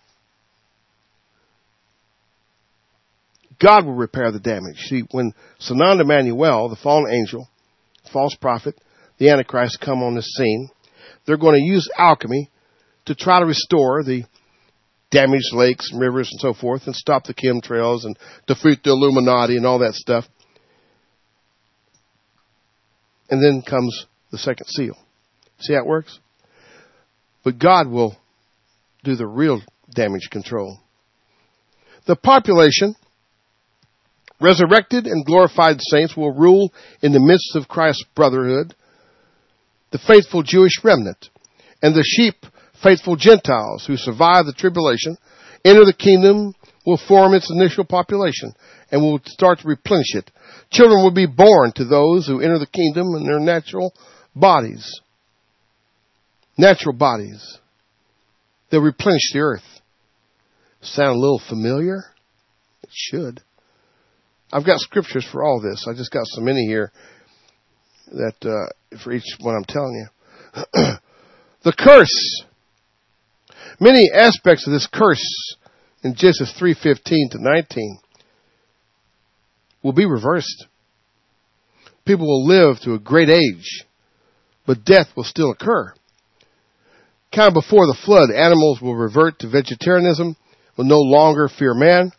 Speaker 2: God will repair the damage. See, when Sananda Manuel, the fallen angel, false prophet, the Antichrist come on the scene, they're going to use alchemy to try to restore the damaged lakes and rivers and so forth and stop the chemtrails and defeat the Illuminati and all that stuff. And then comes the second seal. See how it works? But God will do the real damage control. The population, resurrected and glorified saints, will rule in the midst of Christ's brotherhood, the faithful Jewish remnant, and the sheep, faithful Gentiles who survive the tribulation, enter the kingdom, will form its initial population, and will start to replenish it. Children will be born to those who enter the kingdom in their natural bodies. Natural bodies. They'll replenish the earth. Sound a little familiar? It should. I've got scriptures for all this. I just got so many here that uh, for each one I'm telling you. The curse. Many aspects of this curse in Genesis three fifteen to nineteen will be reversed. People will live to a great age, but death will still occur. Kind of before the flood, animals will revert to vegetarianism, will no longer fear man.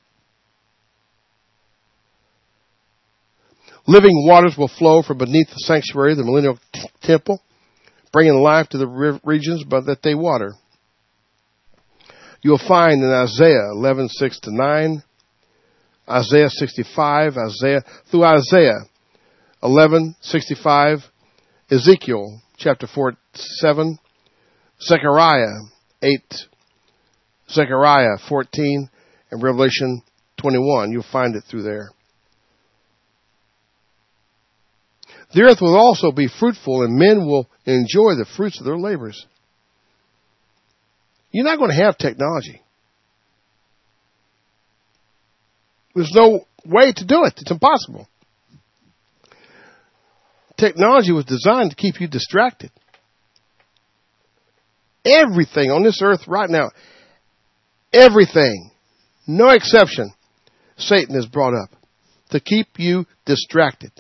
Speaker 2: Living waters will flow from beneath the sanctuary, the millennial t- temple, bringing life to the re- regions but that they water. You'll find in Isaiah eleven six to nine, Isaiah sixty-five, Isaiah through Isaiah eleven sixty-five, Ezekiel chapter four seven, Zechariah eight, Zechariah fourteen, and Revelation twenty-one. You'll find it through there. The earth will also be fruitful, and men will enjoy the fruits of their labors. You're not going to have technology. There's no way to do it. It's impossible. Technology was designed to keep you distracted. Everything on this earth right now, everything, no exception, Satan has brought up to keep you distracted.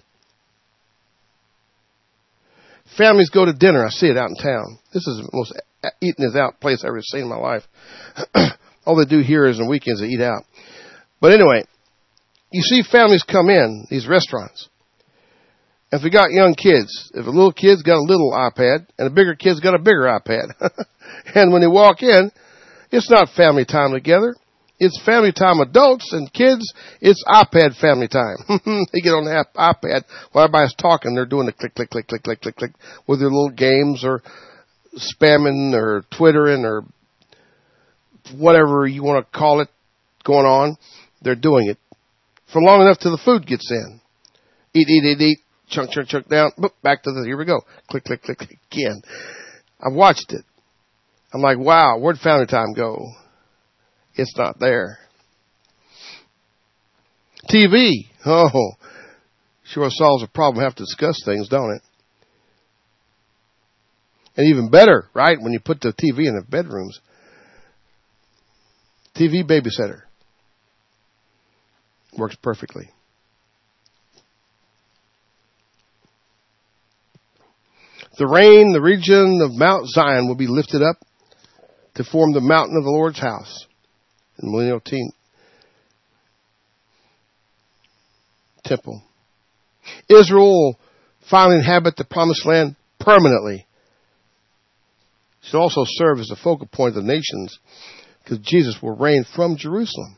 Speaker 2: Families go to dinner. I see it out in town. This is the most eating is out place I've ever seen in my life. All they do here is on weekends they eat out. But anyway, you see families come in, these restaurants. If we got young kids, if a little kid's got a little iPad and a bigger kid's got a bigger iPad. And when they walk in, it's not family time together. It's family time adults and kids. It's iPad family time. They get on the iPad while everybody's talking. They're doing the click, click, click, click, click, click, click with their little games or spamming or twittering or whatever you want to call it going on. They're doing it for long enough till the food gets in. Eat, eat, eat, eat. Chunk, chunk, chunk down. Boop, back to the, here we go. Click, click, click, click again. I've watched it. I'm like, wow, where'd family time go? It's not there. T V. Oh, sure solves a problem. Have to discuss things, don't it? And even better, right, when you put the T V in the bedrooms. T V babysitter. Works perfectly. The rain, the region of Mount Zion will be lifted up to form the mountain of the Lord's house. In the millennial teen temple. Israel will finally inhabit the promised land permanently. Should also serve as the focal point of the nations because Jesus will reign from Jerusalem.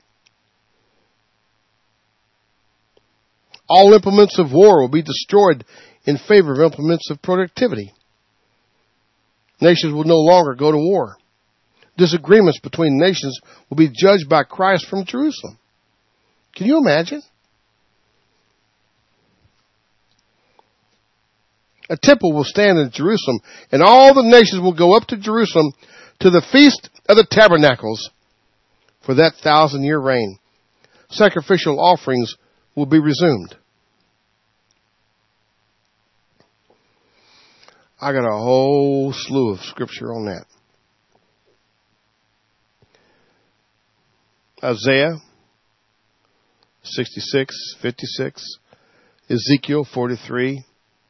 Speaker 2: All implements of war will be destroyed in favor of implements of productivity. Nations will no longer go to war. Disagreements between nations will be judged by Christ from Jerusalem. Can you imagine? A temple will stand in Jerusalem, and all the nations will go up to Jerusalem to the Feast of the Tabernacles for that thousand-year reign. Sacrificial offerings will be resumed. I got a whole slew of scripture on that. Isaiah sixty-six, fifty-six, Ezekiel forty-three,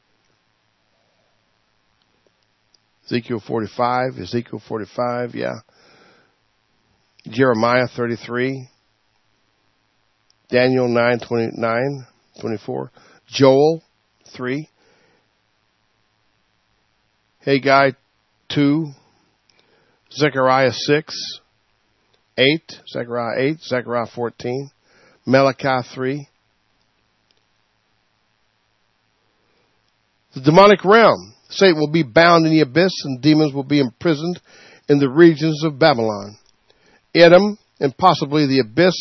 Speaker 2: Ezekiel forty-five, Ezekiel forty-five, yeah. Jeremiah thirty-three, Daniel nine, twenty-nine, twenty-four, Joel three, Haggai two, Zechariah six, eight, Zechariah eight, Zechariah fourteen, Malachi three. The demonic realm. Satan will be bound in the abyss and demons will be imprisoned in the regions of Babylon. Edom and possibly the abyss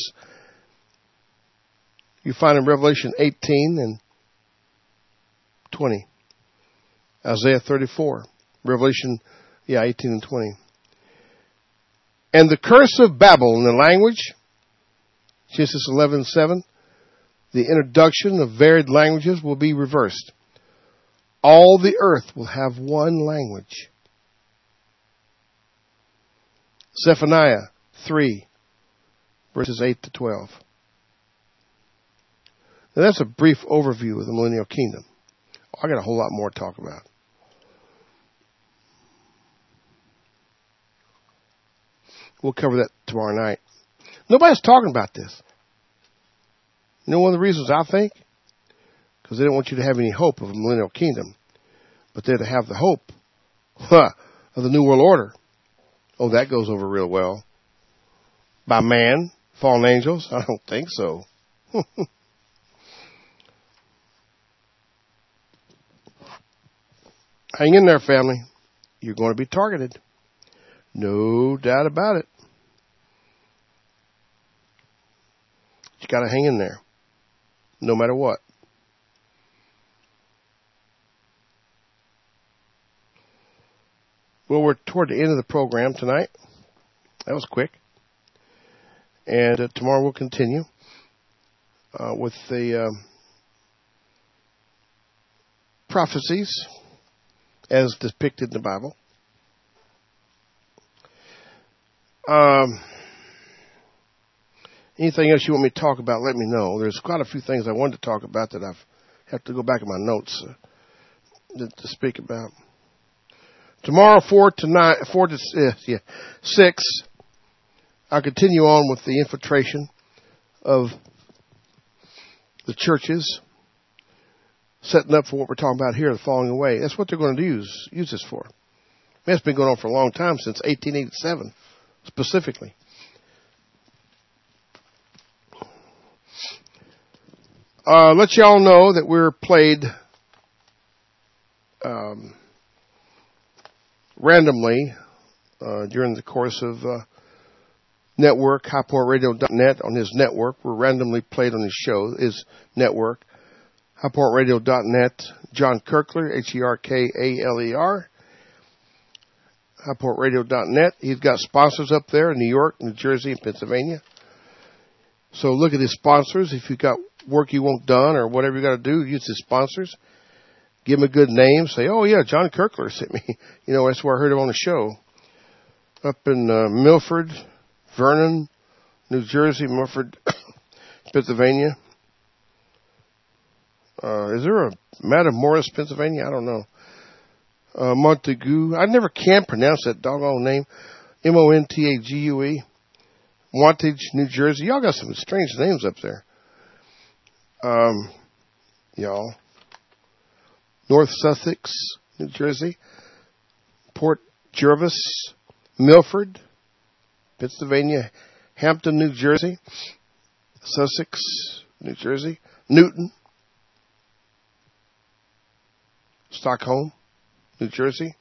Speaker 2: you find in Revelation eighteen and twenty. Isaiah thirty-four. Revelation, yeah, eighteen and twenty. And the curse of Babel in the language, Genesis eleven seven, the introduction of varied languages will be reversed. All the earth will have one language. Zephaniah three, verses eight to twelve. Now that's a brief overview of the millennial kingdom. I got a whole lot more to talk about. We'll cover that tomorrow night. Nobody's talking about this. You know one of the reasons I think? Because they don't want you to have any hope of a millennial kingdom. But they're to have the hope huh, of the New World Order. Oh, that goes over real well. By man, fallen angels? I don't think so. Hang in there, family. You're going to be targeted. No doubt about it. You got to hang in there. No matter what. Well, we're toward the end of the program tonight. That was quick. And uh, tomorrow we'll continue uh, with the um, prophecies as depicted in the Bible. Um, anything else you want me to talk about, let me know. There's quite a few things I wanted to talk about that I have to go back in my notes uh, to, to speak about. Tomorrow, four to nine, four to uh, yeah, six, I'll continue on with the infiltration of the churches, setting up for what we're talking about here, the falling away. That's what they're going to use use this for. It's been going on for a long time, since eighteen eighty-seven, specifically. Uh, let y'all know that we're played um, randomly uh, during the course of uh, network, high point radio dot net on his network. We're randomly played on his show, his network, high point radio dot net. John Kerkler, H E R K A L E R, high point radio dot net. He's got sponsors up there in New York, New Jersey, and Pennsylvania. So look at his sponsors. If you've got work you want done or whatever you got to do, use his sponsors. Give him a good name. Say, oh, yeah, John Kerkler sent me. You know, that's where I heard him on the show. Up in uh, Milford, Vernon, New Jersey, Milford, Pennsylvania. Uh, is there a Madam Morris, Pennsylvania? I don't know. Uh, Montague. I never can pronounce that doggone name. M O N T A G U E. Montage, New Jersey. Y'all got some strange names up there. Um, y'all. North Sussex, New Jersey. Port Jervis, Milford, Pennsylvania. Hampton, New Jersey. Sussex, New Jersey. Newton. Stockholm, New Jersey.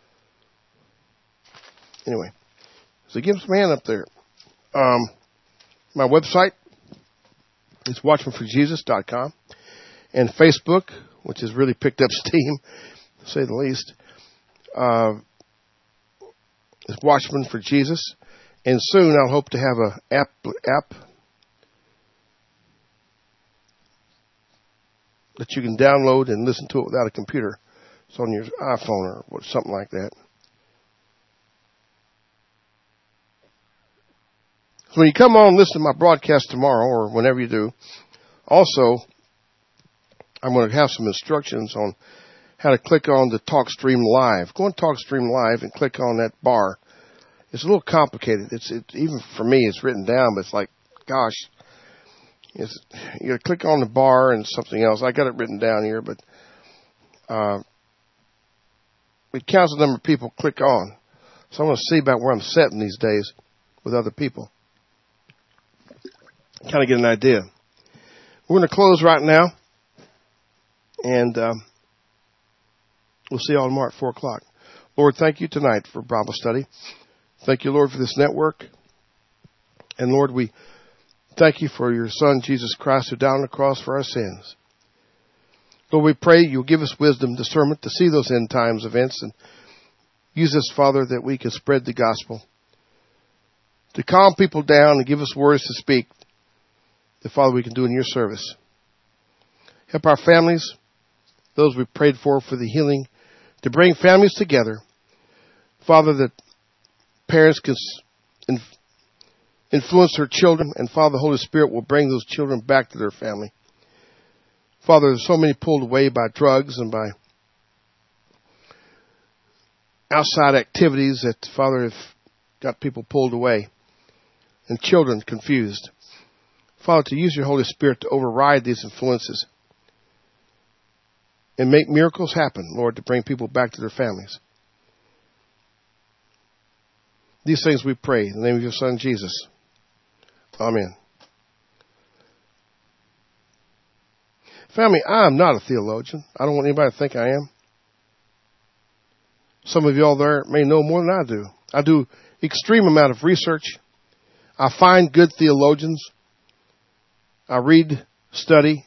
Speaker 2: Anyway, so give some hand up there. Um, my website is watchman for jesus dot com, and Facebook, which has really picked up steam, to say the least, uh, is Watchman for Jesus. And soon I'll hope to have a app app that you can download and listen to it without a computer. It's on your iPhone or something like that. So when you come on and listen to my broadcast tomorrow or whenever you do, also, I'm going to have some instructions on how to click on the TalkStream Live. Go on TalkStream Live and click on that bar. It's a little complicated. It's it, even for me, it's written down, but it's like, gosh, it's, you got to click on the bar and something else. I got it written down here, but uh, it counts the number of people click on. So I want to see about where I'm sitting these days with other people. Kind of get an idea. We're going to close right now. And um, we'll see you all tomorrow at four o'clock. Lord, thank you tonight for Bible study. Thank you, Lord, for this network. And Lord, we thank you for your Son, Jesus Christ, who died on the cross for our sins. Lord, we pray you'll give us wisdom, discernment to see those end times events and use us, Father, that we can spread the gospel, to calm people down and give us words to speak that, Father, we can do in your service. Help our families, those we prayed for for the healing, to bring families together. Father, that parents can influence their children, and Father, the Holy Spirit will bring those children back to their family. Father, there's so many pulled away by drugs and by outside activities that, Father, have got people pulled away and children confused. Father, to use your Holy Spirit to override these influences and make miracles happen, Lord, to bring people back to their families. These things we pray in the name of your Son, Jesus. Amen. Family, I am not a theologian. I don't want anybody to think I am. Some of you all there may know more than I do. I do extreme amount of research. I find good theologians. I read, study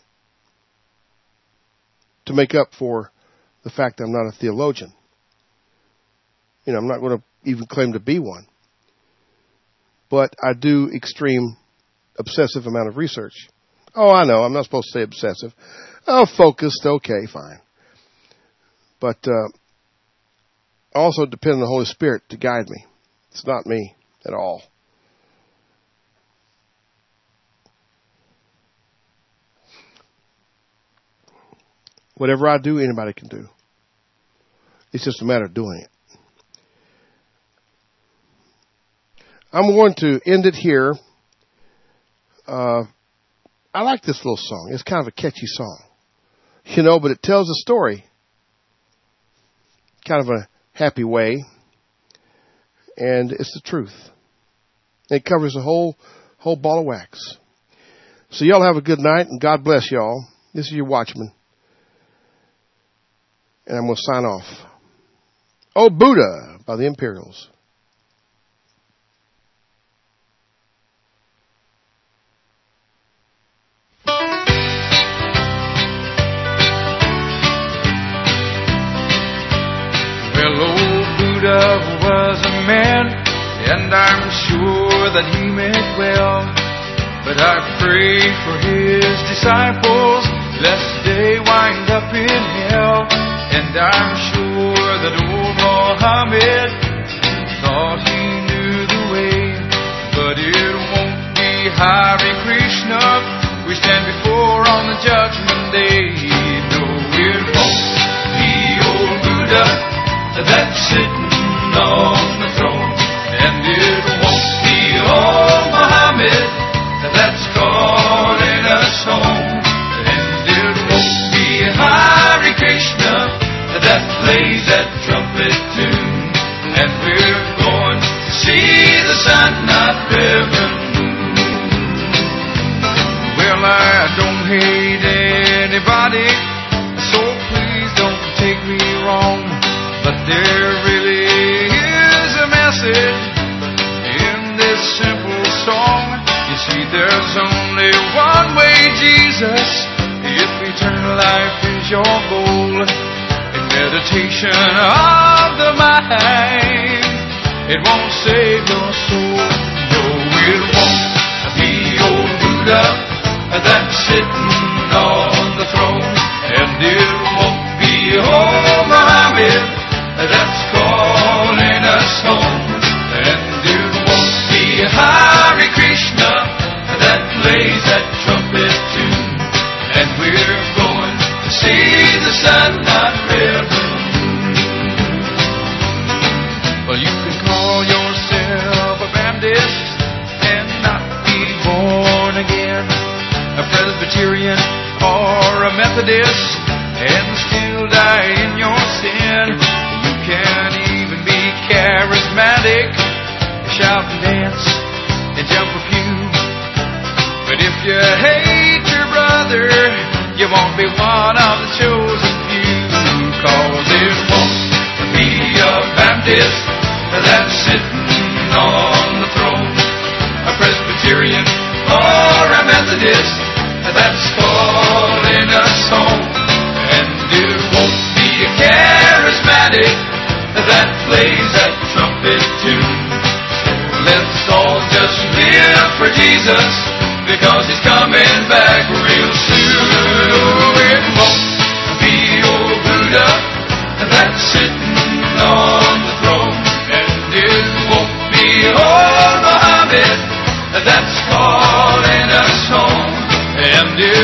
Speaker 2: to make up for the fact that I'm not a theologian. You know, I'm not going to even claim to be one. But I do extreme, obsessive amount of research. Oh, I know. I'm not supposed to say obsessive. Oh, focused. Okay, fine. But uh, I also depend on the Holy Spirit to guide me. It's not me at all. Whatever I do, anybody can do. It's just a matter of doing it. I'm going to end it here. Uh, I like this little song. It's kind of a catchy song. You know, but it tells a story. Kind of a happy way. And it's the truth. It covers a whole, whole ball of wax. So y'all have a good night and God bless y'all. This is your Watchman. And I'm going to sign off. Oh, Buddha by the Imperials.
Speaker 3: Well, old Buddha was a man, and I'm sure that he meant well. But I pray for his disciples, lest they wind up in hell. And I'm sure that old Muhammad thought he knew the way. But it won't be Hare Krishna we stand before on the judgment day. No, it won't be old Buddha that's sitting on the throne. And it won't be old Muhammad that's calling us home. And it won't be Hare Krishna that plays that trumpet tune. And we're going to see the sun, not river moon. Well, I don't hate anybody, so please don't take me wrong. But there really is a message in this simple song. You see, there's only one way, Jesus, if eternal life is your goal. Meditation of the mind, it won't save your soul. No, it won't be old Buddha that's sitting on the throne. And it won't be old Muhammad that's calling us home. And it won't be Hare Krishna that plays that trumpet tune. And we're going to see the sun, not river. Well, you can call yourself a Baptist and not be born again, a Presbyterian or a Methodist, and still die in your sin. You can shout and dance and jump a few. But if you hate your brother, you won't be one of the chosen few. Cause it won't be a Baptist that's sitting on the throne, a Presbyterian or a Methodist that's calling us home. And it won't be a charismatic that plays that trumpet tune. Let's all just live for Jesus, because He's coming back real soon. Oh, it won't be old Buddha that's sitting on the throne, and it won't be old Muhammad that's calling us home, and it